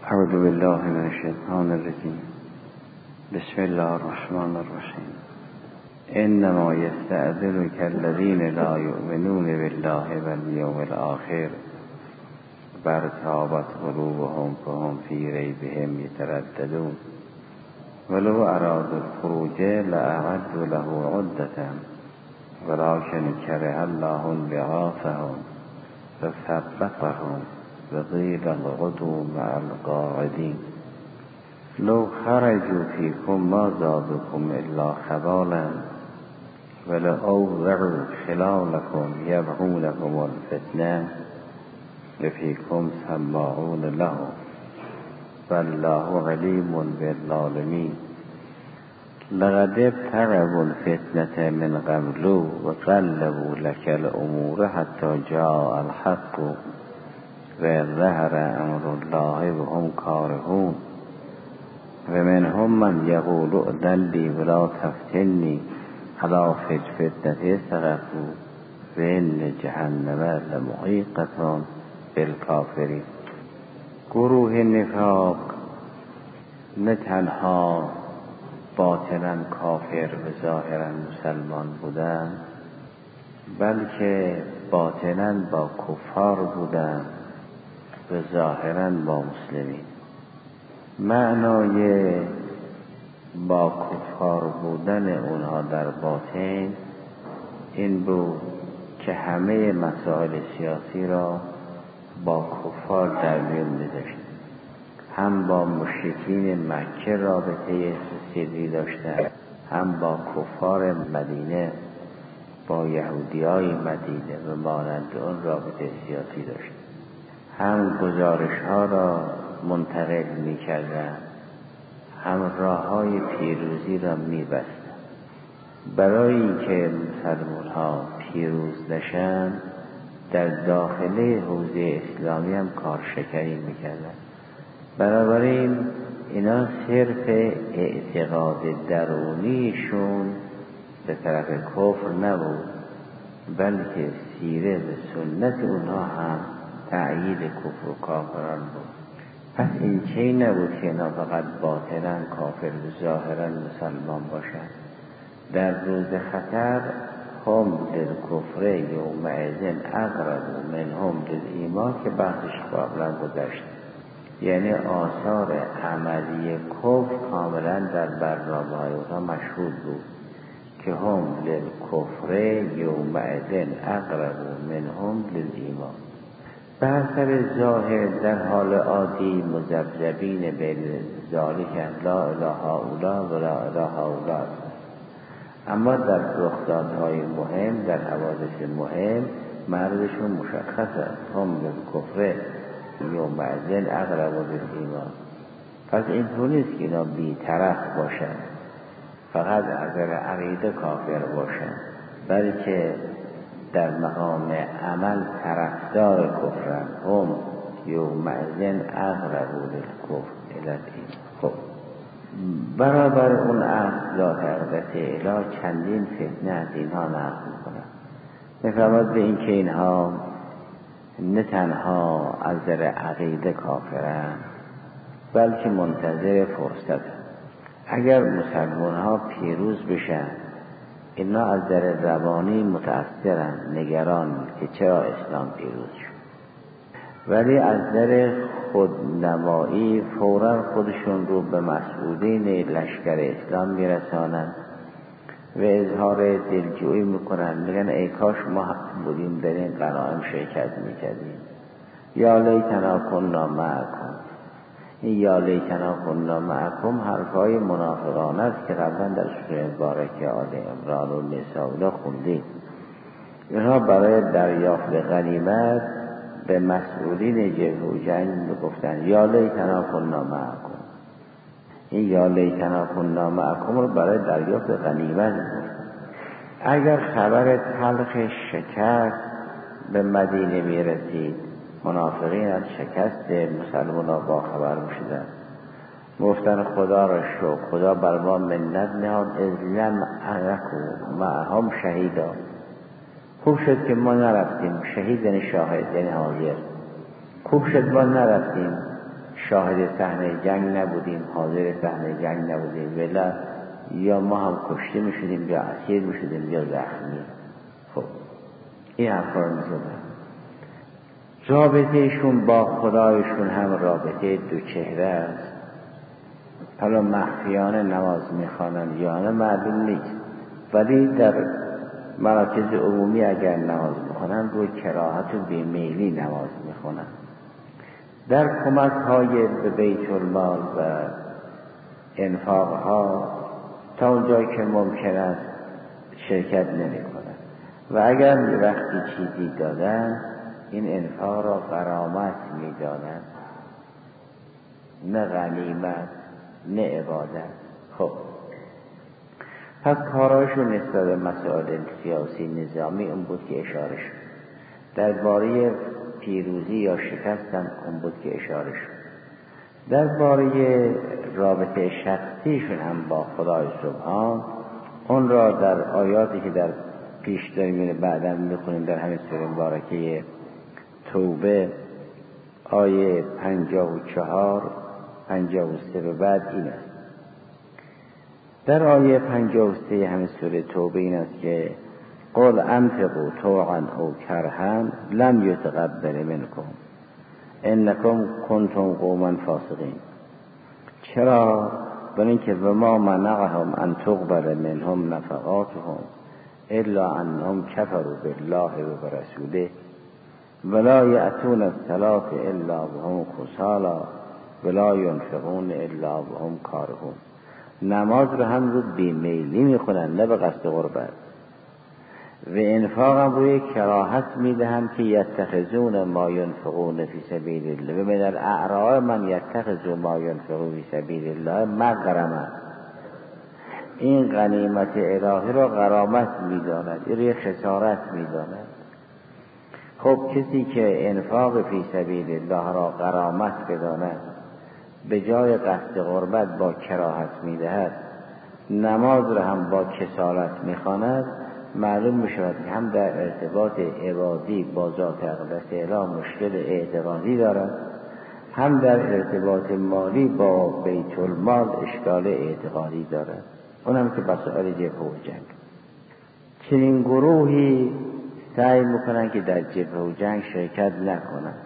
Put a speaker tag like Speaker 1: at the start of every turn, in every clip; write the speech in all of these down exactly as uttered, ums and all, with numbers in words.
Speaker 1: اعوذ بالله من الشیطان الرجیم. بسم الله الرحمن الرحیم. انما یستأذنک الذین لا یؤمنون بالله والیوم الآخر وارتابت قلوبهم فهم فی ریبهم یترددون ولو ارادوا الخروج لأعدوا له عدة ولكن كره الله انبعاثهم فثبطهم وقيل اقعدوا مع القاعدين لو خرجوا فيكم ما زادوكم إلا خبالا ولأوضعوا خلالكم يبغونكم الفتنة وفيكم سماعون له والله عليم بالظالمين لقد ابتغوا الفتنة من قبل وقلبوا لك الأمور حتى جاء الحق وظهر أمر الله وهم كارهون ومنهم من يقول ائذن لي ولا تفتني ألا في الفتنة سقطوا وإن جهنم لمحيطة بالكافرين. گروه نفاق نه تنها باطنا کافر و ظاهرا مسلمان بودن، بلکه باطنا با کفار بودن و ظاهرا با مسلمین. معنای با کفار بودن اونها در باطن این بود که همه مسائل سیاسی را با کفار در میان می‌ذاشتند. هم با مشرکین مکه رابطه سری داشتند، هم با کفار مدینه، با یهودیای مدینه و مانند اون رابطه سیاسی داشتند. هم گزارش ها را منتقل می کردن، هم راه های پیروزی را می بستن. برای اینکه مسلمان ها پیروز نشن در داخل حوزه اسلامی هم کارشکنی می کردن. بنابراین اینا صرف اعتقاد درونیشون به طرف کفر نبود، بلکه سیره و سنت اونها هم تأیید کفر و کافران بود. پس این چی نبود که اینا فقط باطنا کافر و ظاهرا مسلمان باشند. در روز خطر هم للکفر یومئذ اقرب منهم للایمان که بحثش قبلا گذشت. یعنی آثار عملی کفر کاملا در برنامه های اونها مشهود بود که هم للکفر یومئذ اقرب منهم للایمان. به حسب ظاهر در حال عادی مذبذبین بین ذالک لا اله هؤلاء و لا اله هؤلاء، اما در رخدادهای مهم، در حوادث مهم مرزشون مشخص است. هم للکفر یومئذ اقرب للایمان. پس اینطور نیست که اینا بی‌طرف باشن، فقط از نظر عقیده کافر باشن، بلکه در مقام عمل طرفدار کفرن. هم یومئذ اقرب للکفر الایمان. خب برابر اون عهد لا تغدت الا چندین فتنه از اینها نقل میکنن. نفرماد به این که اینها نه تنها از نظر عقیده کافرن، بلکه منتظر فرصت. اگر مسلمان ها پیروز بشن اینا از در روانی متأثرن، نگران که چرا اسلام پیروز شد، ولی از در خودنمایی فوراً خودشون رو به مسئولین لشکر اسلام میرسانن و اظهار دلجویی میکنن. میگن ای کاش ما بودیم در این غنایم شرکت میکردیم. یا لیتنا کنا معکم. این یا لیتنا کنا معکم حرفای منافقانه است که قبلا در سوره مبارکه آل عمران و نساء خوندید. اینها برای دریافت غنیمت به مسئولین جبهه و جنگ میگفتن یا لیتنا کنا معکم. این یا لیتنا کنا معکم رو برای دریافت غنیمت میگفتن. اگر خبر تلخ شکست به مدینه میرسید، منافقین از شکست مسلمان با خبر میشدن، گفتن خدا را شکر، خدا بر ما منت نهاد اذ لم نکن معهم شهیدا. خوب شد که ما نرفتیم. شهید یعنی شاهد، یعنی حاضر. خوب شد ما نرفتیم، شاهد صحنه جنگ نبودیم، حاضر صحنه جنگ نبودیم، ولی یا ما هم کشته می شدیم یا اسیر می شدیم یا زخمی. خب این حرفا رو می زدن. رابطهشون با خدایشون هم رابطه دو چهره است. حالا مخفیانه نماز می خوانند یا نه معلوم نیست، ولی در مراکز عمومی اگر نماز می خوانند روی کراهت و بیمیلی نماز می خوانند. در کمک های به بیت المال و انفاق ها تا اونجایی که ممکن است شرکت نمی کنند و اگر وقتی چیزی دادن این انفاق را غرامت می دانند، نه غنیمت نه عبادت. خب پس کاراشون نسبت به مسائل سیاسی نظامی اون بود که اشاره شد. درباره پیروزی یا شکستن اون بود که اشاره شد. درباره رابطه شخصیشون هم با خدای سبحان اون را در آیاتی که در پیش داریم بعدا میخونیم در همین سوره مبارکه توبه آیه پنجاه و چهار پنجاه و سه به بعد این است. در آیه پنجاه و سه همین سوره توبه این است که قل انفقوا طوعا او کرها لن یتقبل منکم انکم کنتم قوما فاسقین. چرا؟ برای اینکه و ما منعهم ان تقبل منهم نفقاتهم الا انهم کفروا بالله و برسوله ولا یأتون الصلاة الا وهم کسالی ولا ینفقون الا وهم کارهون. نماز رو هم رو بیمیلی میخونن نه به قصد قربت، و انفاق هم روی کراهت میدهم که یتخذون ما ینفقون فی سبیل الله و من الاعراب من یتخذ ما ینفقون فی سبیل الله مغرما. این غنیمت الهی را غرامت میداند، این خسارت میداند. خب کسی که انفاق فی سبیل الله را غرامت بداند به جای قصد قربت با کراهت میدهد، نماز را هم با کسالت میخواند، معلوم میشود که هم در ارتباط عبادی با ذات اقدس اله مشکل اعتقادی دارد، هم در ارتباط مالی با بیت المال اشکال اعتقادی دارد، اونم که مسائل جبهه و جنگ. چنین گروهی سعی میکنن که در جبهه و جنگ شرکت نکنند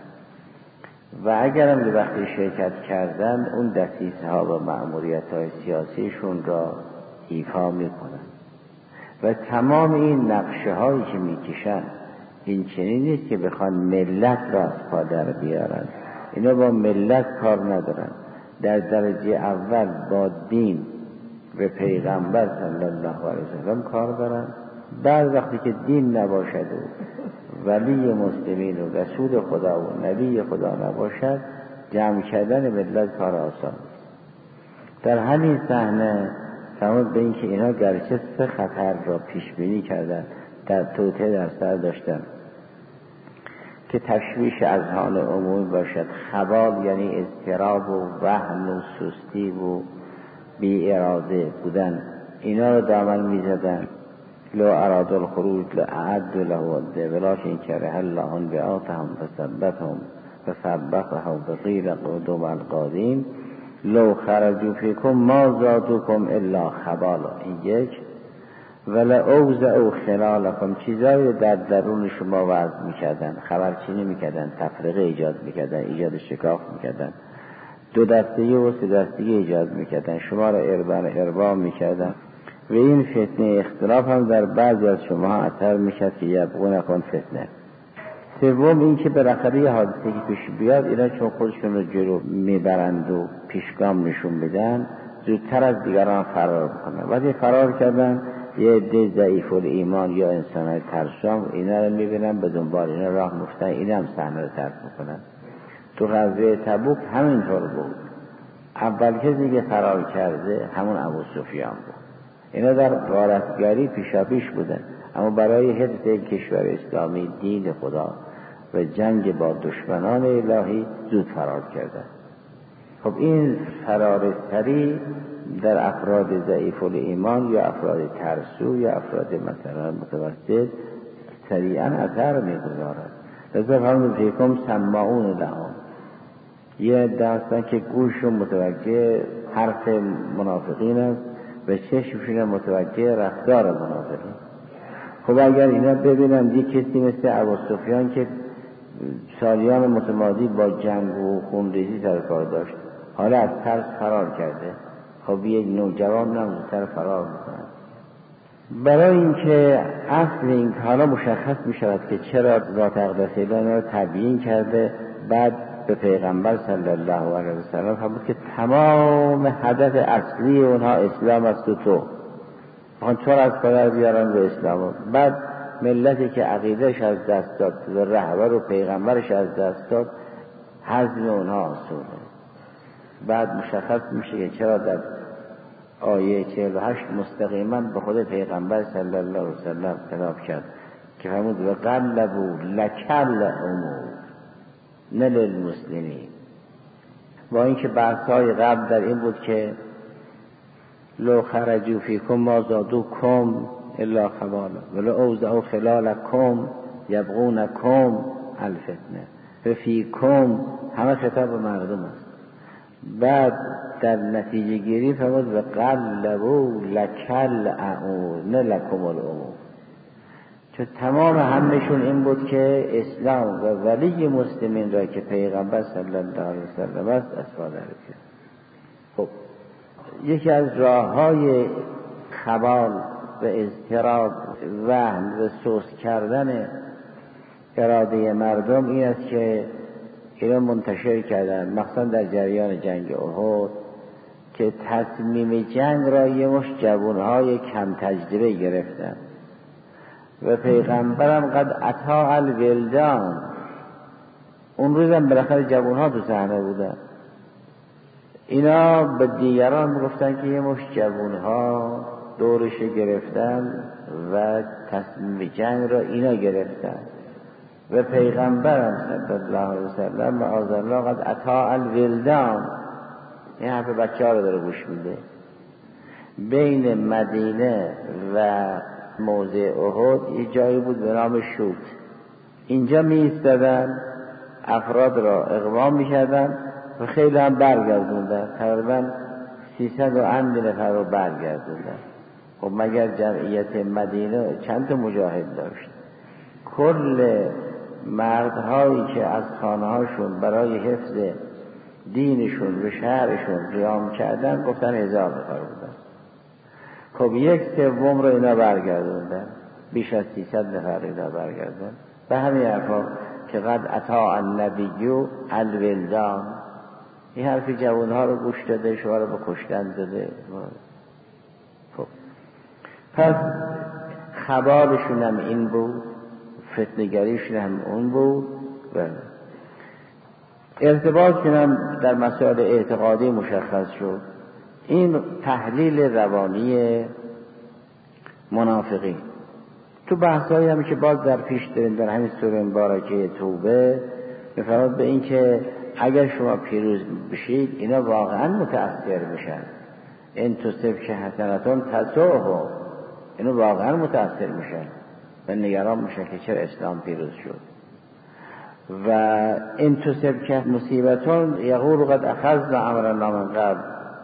Speaker 1: و اگرم به وقتی شرکت کردن اون دسیسه ها و مأموریت های سیاسیشون را ایفا میکنن و تمام این نقشه هایی که میکشن این چنین نیست که بخوان ملت را از پا در بیارن. اینا با ملت کار ندارن، در درجه اول با دین و پیغمبر صلی الله علیه وسلم کار دارن. بعد وقتی که دین نباشد و ولی مسلمین و رسول خدا و نبی خدا نباشد، جمع کردن ملت کار آسان است. در همین صحنه تمام به این که اینا گرچه سه خطر را پیش بینی کردن، در توطئه در سر داشتن که تشویش اذهان عمومی باشد، خبال یعنی اضطراب و وهن و سستی و بی اراده بودن، اینا رو دامن می زدن. لو اراد الخروج لأعد له الده ولكن كره الله بعاثهم فثبتهم فثبتهم فقيل اقعدوا مع القاعدين لو خرجوا فيكم ما زادوكم الا خبالا. این یک. ولا اوزعوا خلالكم، چیزایی در درون شما وضع میکردن، خبرچینی میکردن، تفرقه ایجاد میکردن، ایجاد شکاف میکردن، دو دستگی و سه دستگی ایجاد میکردن، شما را اربا اربا میکردن و این فتنه اختلاف هم در بعضی از شما اثر میشد که یبغون نکن فتنه. سوم این که بالاخره یه حادثه که پیش بیاد، اینا چون خودشون رو جلو میبرند و پیشگام نشون بدن، زودتر از دیگران فرار بکنن. وقتی فرار کردن یه عده ضعیف الایمان یا انسانای ترسام اینا رو میبینن، به دنبال اینا راه میفتن، اینا هم صحنه رو ترک میکنن. تو غزوه تبوک همینطور بود. اول کسی که فرار کرده همون ابو سفیان بود. اینا در غارتگری پیشاپیش بودن، اما برای حفظ کشور اسلامی، دین خدا و جنگ با دشمنان الهی زود فرار کردن. خب این فرار سریع در افراد ضعیف الایمان یا افراد ترسو یا افراد مثلا متوسط سریعا اثر میگذارد. لذا فرمود فیکم سماعون لهم، یه داستان که گوششون متوجه حرف منافقین است و چشمشون متوجه رفتار منافقین. خب اگر اینا ببینن یک کسی مثل ابوسفیان که سالیان متمادی با جنگ و خونریزی سر کار داشت، حالا از ترس فرار کرده، خب یک نوجوان هم زودتر فرار میکنن. برای اینکه اصل این حالا مشخص میشود که چرا ذات اقدس الهی را تبیین کرده، بعد به پیغمبر صلی الله علیه و سلم فرمود که تمام هدف اصلی اونها اسلام است و تو میخوان تو را از پدر بیارن به اسلام. بعد ملتی که عقیدهش از دست داد و رهبر و پیغمبرش از دست داد، حزم اونها آسونه. بعد مشخص میشه که چرا در آیه چهل و هشت مستقیما به خود پیغمبر صلی الله علیه و سلم خطاب کرد که فرمود و قلبوا لکل امور نه للمسلمین. با اینکه بحث‌های قبل در این بود که لو خرجوا فیکم ما زادوکم الا خبالا ولو اوضعوا خلالکم یبغونکم الفتنه و فیکم، همه خطاب مردم است. بعد در نتیجه گیری فرمود و قلبوا لکل امور نه لکم الامور، چون تمام همشون این بود که اسلام و ولی مسلمین را که پیغمبر صلی الله علیه وسلم است اسوادر کرد. خب یکی از راه‌های خبال و اضطراب وهم و سوس کردن اراده مردم این است که اینا منتشر کردن، مخصوصا در جریان جنگ احد، که تصمیم جنگ را یه مش جوانهای کم تجربه گرفتن و پیغمبرم قد اطاع الولدان. اون روزم بالاخره جوانها تو صحنه بودن. اینا به دیگران میگفتن که یه مش جوانها دورش گرفتن و تصمیم جنگ را اینا گرفتن و پیغمبرم صلی الله علیه وسلم معاذ الله قد اطاع الولدان. این حرف بچه ها رو داره گوش میده. بین مدینه و موضع احد یه جایی بود به نام شوت. اینجا می ایستادن، افراد را اقوام می کردن و خیلی هم برگردوندن، تقریبا سیصد و اند نفر رو برگردوندن. خب مگر جمعیت مدینه چند تا مجاهد داشت؟ کل مردهایی که از خانه‌هاشون برای حفظ دینشون و شهرشون قیام کردن گفتن هزار نفر بودن. خب یک سوم رو اینا برگردوندن، بیش از سیصد نفر اینا برگردوندن. به همین حرفا که قد اطاع النبی الولدان، این حرفی جوانها رو گوش داده، شما رو به کشتن داده. خب پس خبالشون هم این بود، فتنگریشون هم اون بود و ارتباطشون هم در مسائل اعتقادی مشخص شد. این تحلیل روانی منافقین. تو بحثایی هم که باز در پیش داریم در همین سوره مبارکه توبه میفرماد به این که اگر شما پیروز بشید اینا واقعا متأثر میشن. این تصف که حسنتون تسوه، اینا واقعا متأثر میشن و نگران میشن که چرا اسلام پیروز شد. و این تصف که مصیبتون یقول قد اخذنا امرنا من قبل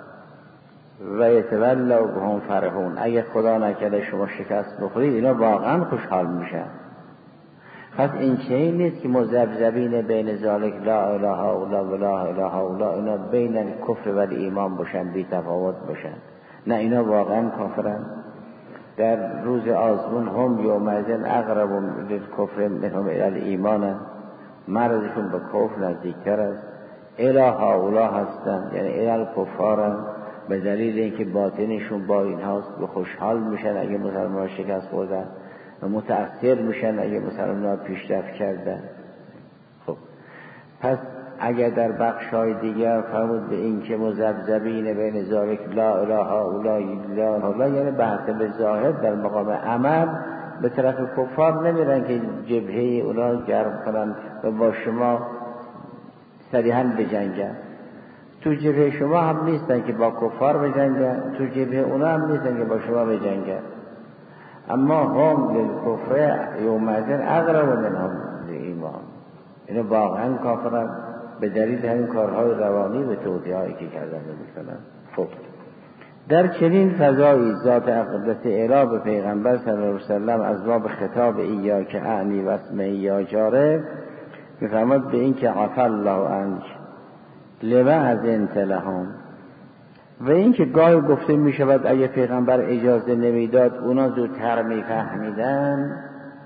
Speaker 1: و یتولوا وهم فرحون. اگه خدا نکرده شما شکست بخورید اینا واقعا خوشحال میشن. پس این چیزی نیست که مذبذبین بین ذالک لا اله الا الله و لا اله الا اینا بین کفر و ایمان باشن، بی تفاوت باشن. نه، اینا واقعا کافرن. در روز آزمون هم یومئذ اقرب للکفر منهم الی الایمان، مرزشون به کفر نزدیکتر است. اله الا هستن، یعنی الی الکفارن، به دلیل اینکه باطنشون با این هاست. به خوشحال میشن اگه مسلمان شکست خوردن و متأثر میشن اگه مسلمان پیشرفت کردن. خب پس اگر در بخشای دیگر فرمود به این که مذبذبین بین ذالک لا اله الا الله، یعنی بحث به ظاهر در مقام عمل به طرف کفار نمیرن که جبهه اونا گرم کنن و با شما صریحاً بجنگن. تو جبهه شما هم نیستن که با کفار بجنگن، تو جبهه اونا هم نیستن که با شما بجنگن. اما هم للکفر یومئذ اقرب منهم للایمان، اینو واقعا کافرن به دلیل همین کارهای روانی به توطئه‌هایی که کردن میکنن. خب در چنین فضایی ذات اقدس اله به پیغمبر صلی الله علیه وسلم از باب خطاب ایاک اعنی و اسمع یا جاره میفرماد به این که عفا الله عنک لما اذنت لهم، و این که گاهی گفته می شود اگه پیغمبر اجازه نمیداد اونا زودتر میفهمیدن،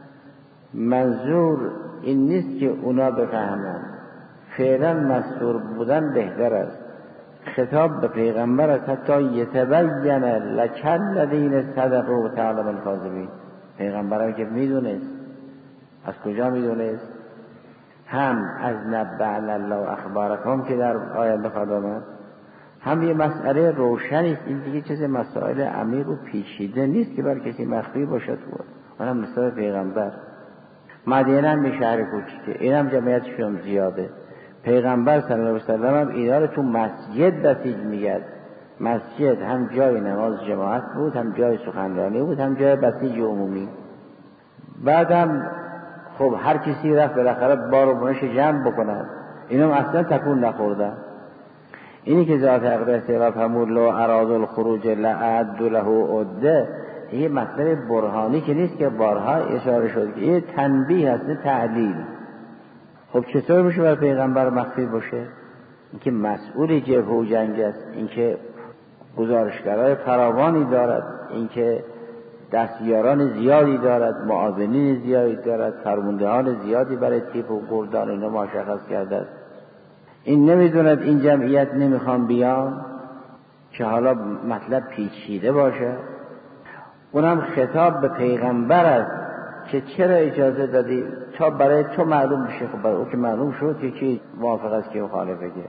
Speaker 1: منظور این نیست که اونا بفهمن، فعلا مستور بودن بهتر است. خطاب به پیغمبر است حتی یتبین لک الذین صدقوا و تعلم الکاذبین. پیغمبر که میدونست، از کجا میدونست؟ هم از نبأنا الله اخبارکم که در آیات بخواد آمد، هم یه مسئله روشنی است. این دیگه چیز مسائل عمیق و پیچیده نیست که بر کسی مخفی باشد. بود اونم مثل پیغمبر مدینه هم به شهر کوچیکه، اینم جمعیتشون زیاده. پیغمبر صلی الله علیه وسلم هم اینا رو تو مسجد بسیج میگرد. مسجد هم جای نماز جماعت بود، هم جای سخنرانی بود، هم جای بسیج عمومی. بعدم خب هر کسی رفت بالاخره بار و بنش جمع بکنن، اینا اصلا تکون نخوردن. اینی که ذات اقدس اله فرمود لو اراد الخروج لأعد له عده، این مطلب برهانی که نیست که بارها اشاره شد که این تنبیه هست، تعلیل. خب چطور میشه بر پیغمبر مخفی باشه؟ اینکه مسئول جبهه و جنگ است، اینکه گزارشگرای فراوانی دارد، اینکه دستیاران زیادی دارد، معاونین زیادی دارد، فرماندهان زیادی برای تیپ و گردان اینا مشخص کرده است. این نمیدوند این جمعیت نمیخوان بیان که حالا مطلب پیچیده باشه. اونم خطاب به پیغمبر است که چرا اجازه دادی تا برای تو معلوم بشه. خب برای او که معلوم شد که کی موافق است که مخالفه که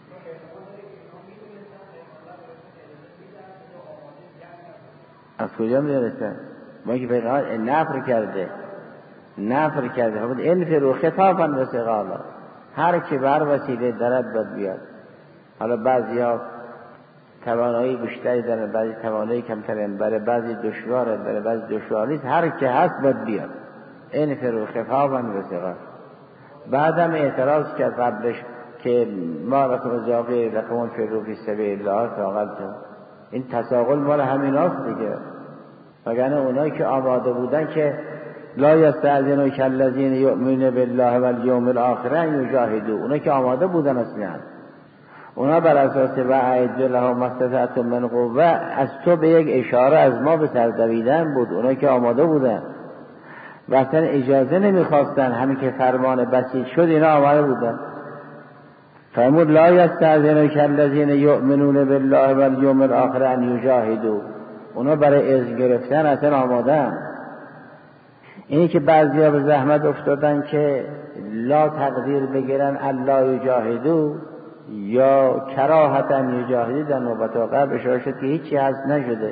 Speaker 1: از کجا میدونستن؟ ما که پیغمبر نفر کرده نفر کرده خب این فرو خطابا و سقالا، هر که بر وسیله درد باید بیاد. حالا بعضی ها توانایی بیشتری دارن، بعضی توانایی کمترین، برای بعضی دشواره، برای بعضی دشوار نیست، هر که هست باید بیاد. این فرو خطابا و سقالا. بعدم اعتراض کرد قبلش که ما رکم زاقی رکمون فرو فی سبیل الله ساقلتون، این تساقل مال همین هاست دیگه. وگرنه اونایی که آماده بودن که لا یستأذنک الذین یؤمنون بالله والیوم الاخر یجاهدوا، اونایی که آماده بودن اصلا، اونا بر اساس وعید لهم استطعتم من قوه از تو به یک اشاره از ما به سر دویدن بود. اونایی که آماده بودن و اصلا اجازه نمیخواستن، همین که فرمان بسیج شد اینا آماده بودن. فرمود لا یستأذنک الذین یؤمنون بالله والیوم الاخر ان یجاهدوا، اونا برای اذن گرفتن اصلا آمادن. اینی که بعضیا به زحمت افتادن که لا تقدیر بگیرن الله یجاهدوا یا کراهتا یجاهدوا، در نوبت قبل اشاره شد که هیچی هست نشده.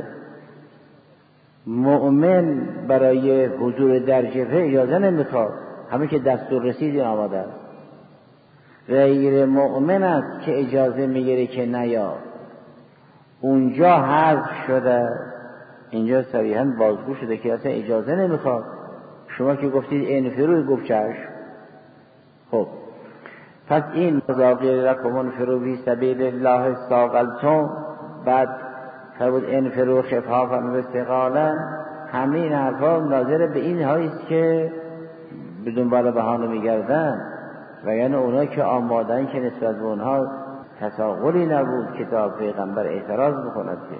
Speaker 1: مؤمن برای حضور در جبهه اجازه نمیخواد، همین که دستور رسیدی آماده است. غیر مؤمن است که اجازه میگیره که نیا، اونجا حذف شده، اینجا صریحا بازگو شده که اصلا اجازه نمیخواد. شما که گفتید این فروی گفت چشم. خب پس این مذاقی لکمون فرو بی سبیل الله ساقلتون، بعد فرمود این فرو خفافا و استقالا، همین حرفا ناظر به این هاییست که بدون بالا بهانه میگردن. و یعنی اونا که آمادن که نسبت به اونها تساقلی نبود که تا پیغمبر اعتراض بکند که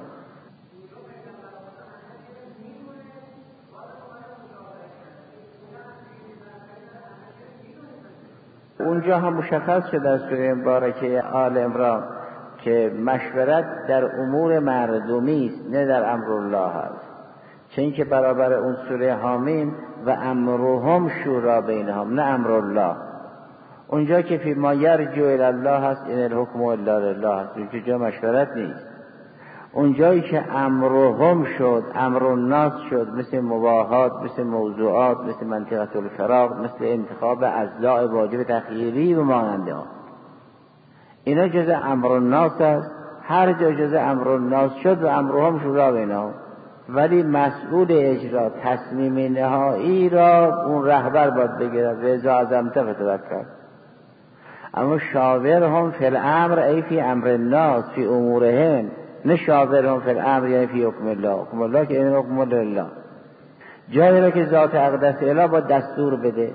Speaker 1: اونجا هم مشخص شده از سوره مبارکه آل عمران که مشورت در امور مردمی است نه در امر الله است، چون که برابر اون سوره حامیم و امرهم شورا بینهم نه امر الله. اونجا که فی ما یرجو الی الله هست این الحکم الا لله هست، اونجا مشورت نیست. اونجایی که امرهم شد امر الناس شد، مثل مباحات، مثل موضوعات، مثل منطقه الفراغ، مثل انتخاب اضلاع واجب تخییری و ماننده ها، اینا جزء امر الناس است. هر جا جزء امر الناس شد و امرهم شورا بینهم، ولی مسئول اجرا تصمیم نهایی را اون رهبر باید بگیرد. و اذا عزمت فتوکل. اما شاورهم فی الامر ای فی امر الناس فی امورهم، نه شاورهم فی الامر یعنی فی حکم الله. حکم الله که این حکم الله، جایی را که ذات اقدس اله با دستور بده.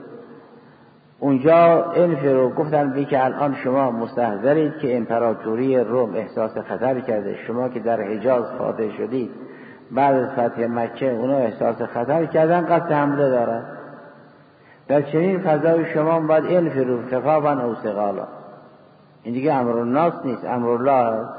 Speaker 1: اونجا انفرو گفتن بی که الان شما مستحضرید که امپراتوری روم احساس خطر کرده، شما که در حجاز فاتح شدید بعد از فتح مکه اونا احساس خطر کردن، قصد حمله دارن. در چنین فضای شما باید انفرو خفافا او ثقالا. این دیگه امر الناس نیست، امر الله است.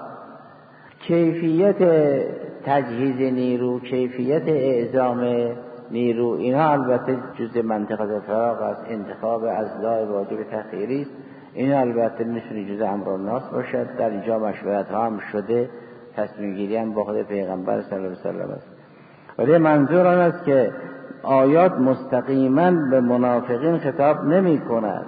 Speaker 1: کیفیت تجهیز نیرو، کیفیت اعزام نیرو، اینها البته جزء منطقه فراغ است. انتخاب اضلاع واجب تخییری است، این البته میتونه جزء امر الناس باشد. در اینجا مشورت ها هم شده، تصمیم گیری هم با خود پیغمبر صلی الله علیه و سلم است. ولی منظور آن است که آیات مستقیما به منافقین خطاب نمی کند.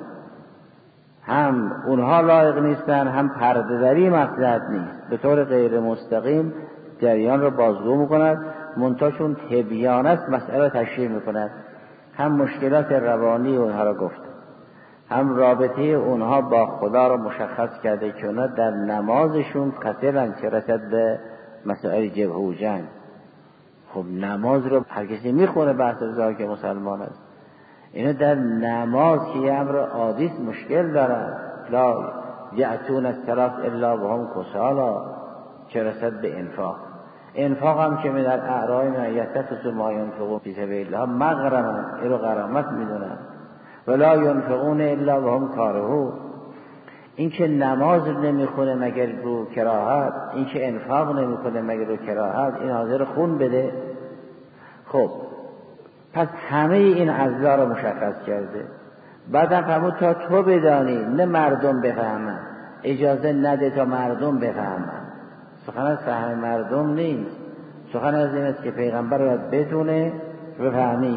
Speaker 1: هم اونها لایق نیستن، هم پرده‌دری مصلحت نیست. به طور غیر مستقیم جریان رو بازگو میکند، منتها چون تبیان است مسئله تشریح میکند. هم مشکلات روانی اونها را گفت، هم رابطه اونها با خدا را مشخص کرده که اونها در نمازشون قصرن چه رسد به مسائل جبهه و جنگ. خب نماز رو هر کسی میخونه بحث بزار که مسلمان است. اینا در نماز که یه امر عادی مشکل دارن، لا یأتون الصلاة الا وهم کسالا، چه رسد به انفاق. انفاق هم که من در اعرای من یتخذ ما ینفقون فی سبیل الله مغرما، این رو غرامت میدونن. ولا ینفقون الا وهم کارهون. این که نماز نمیخونه مگر رو کراهت، این که انفاق نمیکنه مگر رو کراهت، این حاضر خون بده. خب پس همه این اضلاع رو مشخص کرده. بعدم فرمود تا تو بدانی، نه مردم بفهمن. اجازه نده تا مردم بفهمن. سخن از فهم مردم نیست، سخن از این است که پیغمبر باید بدونه بفهمی.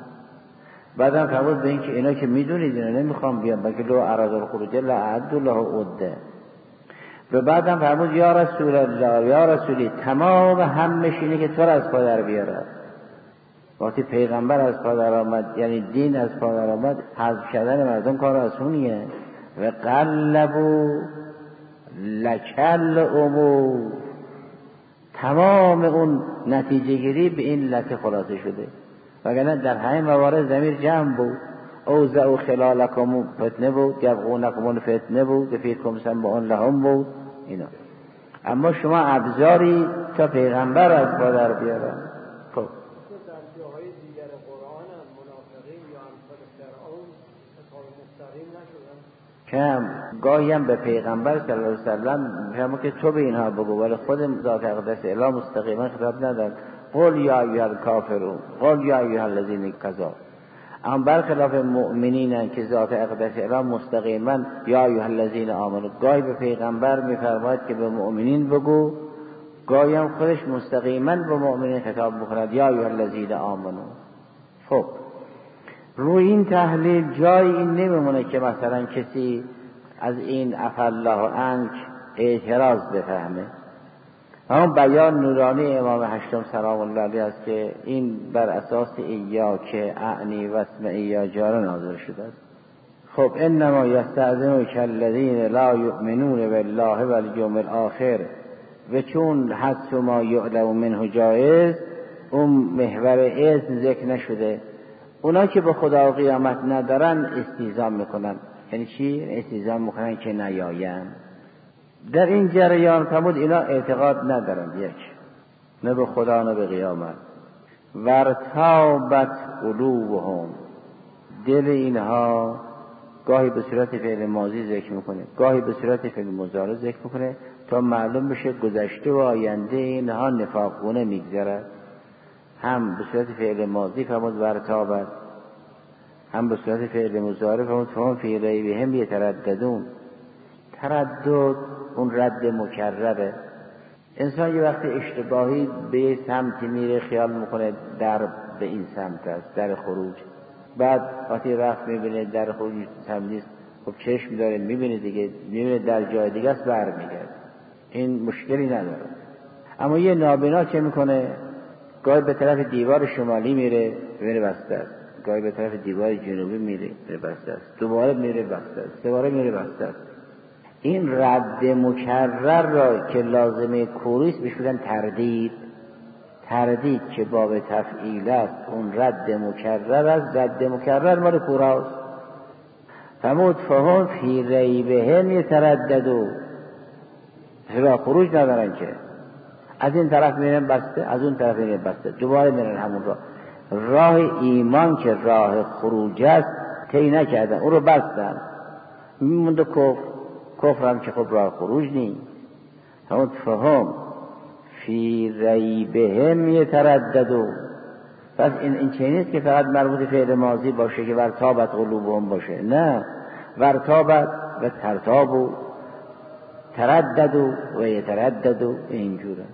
Speaker 1: بعدم فرمود به این که اینا که میدونید اینا نمیخوام بیان، بلکه لو اراد الخروج لأعد له عده. و بعدم فرمود یا رسول الله یا رسولی، تمام همش اینه که تو را از پا در بیارد. وقتی پیغمبر از پا در آمد، یعنی دین از پا در آمد، حذف کردن مردم کار آسونیه. و قلبو لکل امور، تمام اون نتیجه گیری به این لکه خلاصه شده. وگرنه در همه موارد ضمیر جمع بود. اوزعوا خلالکم فتنه بود، یبغونکم فتنه بود، فیکم سمعون لهم بود اینا. اما شما ابزاری تا پیغمبر از پا در بیارن. خب کم گاهی هم به پیغمبر صلی الله علیه وسلم میفهمه که تو به اینها بگو، ولی خود ذات اقدس اله مستقیما خطاب ندارد. قل یا ایها الکافرون، قل یا ایها الذین کذا. اما برخلاف مؤمنین که ذات اقدس اله مستقیما یا ایها الذین آمنوا، گاهی به پیغمبر میفرماید که به مؤمنین بگو، گاهی هم خودش مستقیما به مؤمنین خطاب میکند یا ایها الذین آمنوا. خب روی این تحلیل جای این نمیمونه که مثلا کسی از این عفا الله عنک اعتراض بفهمه. همون بیان نورانی امام هشتم سلام الله علیه است که این بر اساس ایاک اعنی و اسم ایاجار نازل شده است. خب انما یستأذنک الذین لا یؤمنون بالله والیوم الاخر، و چون حذف ما یعلم منه جایز، اون محور اذن ذکر نشده. اونا که به خدا و قیامت ندارن استیزام میکنن. یعنی چی؟ استیزام میکنن که نیاین. در این جریان فرمود اینا اعتقاد ندارن، یک نه به خدا نه به قیامت. ورتابت قلوبهم، دل اینها گاهی به صورت فعل ماضی ذکر میکنه، گاهی به صورت فعل مضارع ذکر میکنه تا معلوم بشه گذشته و آینده اینها نفاقونه میگذرد. هم به صورت فعل ماضی فرمود ورتابت، هم به صورت فعل مضارع فرمود فهم فی ریبهم یترددون. تردد اون رد مکرره. انسان یه وقتی اشتباهی به سمتی میره خیال میکنه در به این سمت است، در خروج. بعد وقتی رفت میبینه در خروج سمت نیست، خب چشم داره میبینه دیگه، میبینه در جای دیگه است، برمیگرده. این مشکلی نداره. اما یه نابینا چه میکنه؟ گاهی به طرف دیوار شمالی میره، ببینه بسته است، گاهی به طرف دیوار جنوبی میره بسته است، دوباره میره بسته است، سه باره میره بسته است. این رد مکرر را که لازمه کوریست بهش میگن تردید. تردید که باب تفعیل است، اون رد مکرر است. رد مکرر مال کوراست. فمود فهم فی ریبهم یترددوا، راه خروج ندارن که از این طرف میرن بسته، از اون طرف میرن بسته، دوباره میرن همون راه. راه ایمان که راه خروج است طی نکردن، اون رو بستن، میمونده کفر. کفر هم که خب راه خروج نیست. همون فهم فی ریبهم یترددوا. پس این این چه نیست که فقط مربوط فعل ماضی باشه که ورتابت قلوبهم باشه، نه، ورتابت و ترتابو ترددوا و یترددوا اینجوره.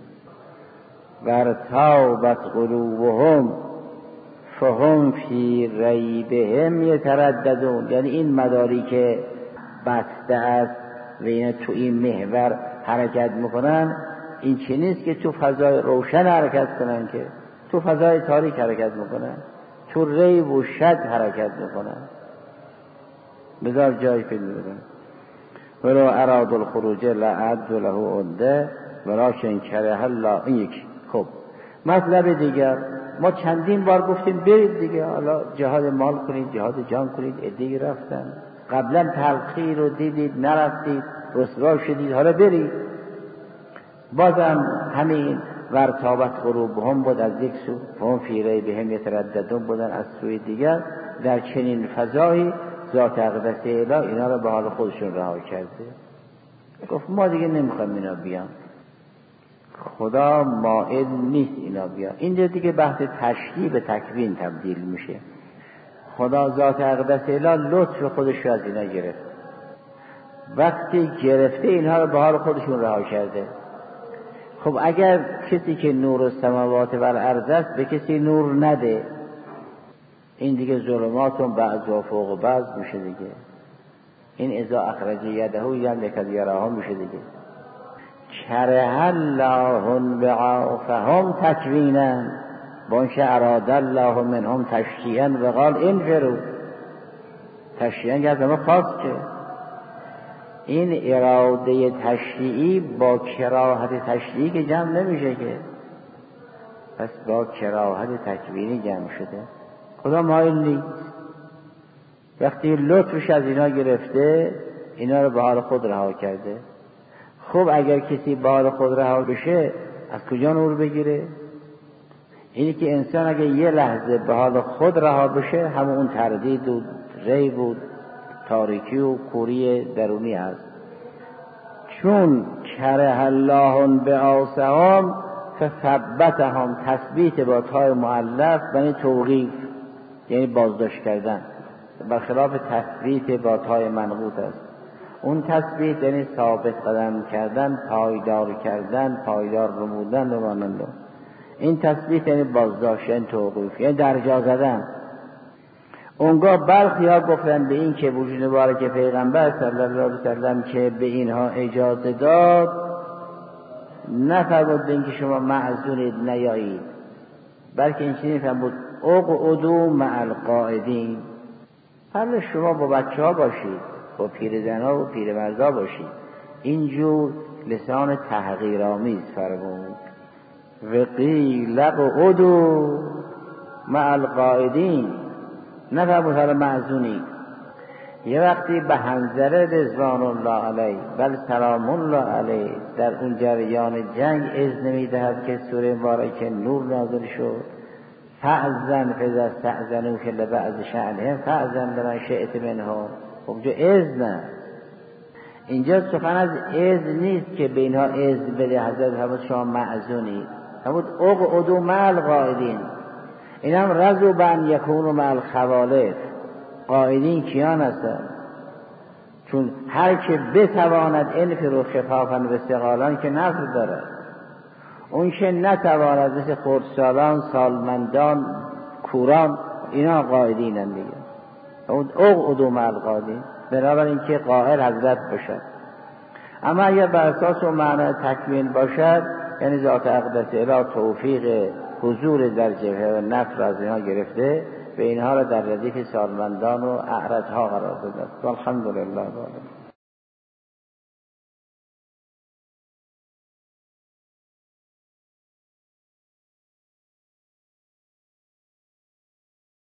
Speaker 1: ورتابت قلوبهم فهم فی ریبهم یترددون، یعنی این مداری که بسته است و اینا تو این محور حرکت میکنن، این چی نیست که تو فضای روشن حرکت کنن، که تو فضای تاریک حرکت میکنن، تو ریب و شد حرکت میکنن. بذار جای پیدا میکنن. ولو اراد الخروج لعد له عده ولکن کره الله. این یکی. خب مطلب دیگر، ما چندین بار گفتیم برید دیگه، حالا جهاد مال کنید، جهاد جان کنید. عده‌ای رفتن، قبلا تلخی رو دیدید نرفتید، رسوا شدید، حالا برید. بازم همین ورتابت قلوبهم بود از یک سو، فهم فی ریبهم یترددون بودن از سوی دیگر. در چنین فضایی ذات اقدس الهی اینا رو به حال خودشون رها کرده. گفت ما دیگه نمیخوایم اینا بیان، خدا مائل نیست اینا بیان. اینجا دیگه بحث تشریع به تکوین تبدیل میشه. خدا ذات اقدس الهی لطف خودش رو از اینا گرفت. وقتی گرفته اینها رو به حال خودشون رها کرده. خب اگر کسی که نور السماوات و الارض است به کسی نور نده، این دیگه ظلماتون بعض و فوق بعض میشه دیگه. این اذا اخرج یده یملک یراها میشه دیگه. کره الله بعافهم تکوینا بانش اراد الله منهم تشریعا و قال انفروا. تشریعا که از ما خواست که این اراده تشریعی با کراهت تشریعی که جمع نمیشه که، پس با کراهت تکوینی جمع شده. خدا مایل نیست. وقتی لطفش از اینا گرفته اینا رو به حال خود رها کرده. خب اگر کسی به حال خود رها بشه از کجا نور بگیره؟ اینی که انسان اگر یه لحظه به حال خود رها بشه همون اون تردید و ریب و تاریکی و کوری درونی هست. چون کره الله بعاصهم فثبتهم، تثبیت با تای مؤلف یعنی توقیف، یعنی بازداشت کردن، برخلاف تثبیت با تای منقوط است. اون تثبیت یعنی ثابت قدم کردن، پایدار کردن، پایدار نمودن و مانند. این تثبیت یعنی بازداشت، یعنی توقیف، یعنی درجا زدن. اونگاه برخی ها گفتن به این که وجود مبارک پیغمبر صلی الله علیه وسلم که به اینها اجازه داد، نفرمود به این که شما معذورید نیایید، بلکه این چنین فرمود اقعدوا مع القاعدین. حالا شما با بچه ها باشید، با پیرزن ها و پیرمردا باشید. اینجور لسان تحقیرآمیز فرمود. و قیل اقعدوا مع القاعدین، نفرمود حالا معذونی. یه وقتی به حنظله رضوان الله علیه بل سلام الله علیه در اون جریان جنگ اذن میدهد که سوره مبارکه نور نازل شد، فأذن فاذا استأذنوک لبعض شأنهم فأذن لمن شئت منهم. خب جو اذن، اینجا سخن از اذن نیست که به اینها اذن بده حضرت فرمود شما معذونید. فرمود اقعدوا مع القاعدین. اینم رضوا بان یکونوا مع الخوالف. قاعدین کیان هستن؟ چون هر که بتواند انفروا خفافا و ثقالا که نفر داره، اون که نتواند مثل خردسالان، سالمندان، کوران، اینا قاعدین هم دیگه. اون اقعدوا مع القاعدین، بنابراین که قائل حضرت باشد. اما اگر بر اساس و معنی تکوین باشد یعنی ذات اقدس الهی توفیق حضور در جبهه و نفر از اینها گرفته به اینها را در ردیف سالمندان و اعرج ها قرار داده است. الحمدلله.